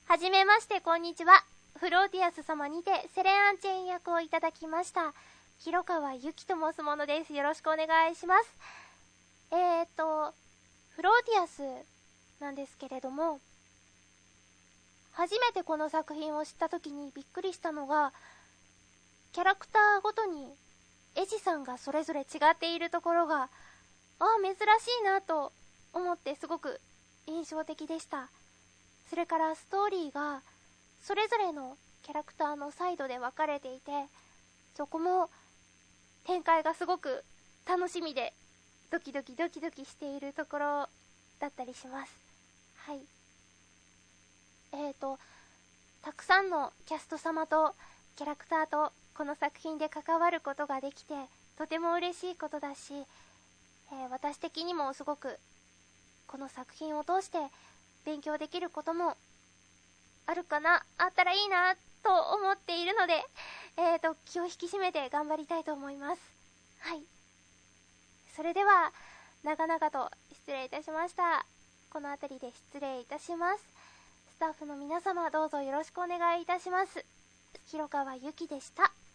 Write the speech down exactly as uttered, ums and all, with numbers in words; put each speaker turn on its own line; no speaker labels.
はじめまして、こんにちは。フローティアス様にてセレアンチェイン役をいただきました広川ゆきと申すものです。よろしくお願いします。えーとフローティアスなんですけれども、初めてこの作品を知った時にびっくりしたのが、キャラクターごとに絵師さんがそれぞれ違っているところが、ああ珍しいなと思ってすごく印象的でした。それからストーリーがそれぞれのキャラクターのサイドで分かれていて、そこも展開がすごく楽しみでドキドキドキドキしているところだったりします。はい。えーとたくさんのキャスト様とキャラクターとこの作品で関わることができてとても嬉しいことだし、えー、私的にもすごくこの作品を通して勉強できることもあるかな、あったらいいなと思っているので、えーと気を引き締めて頑張りたいと思います。はい。それでは長々と失礼いたしました。この辺りで失礼いたします。スタッフの皆様どうぞよろしくお願いいたします。広川ゆきでした。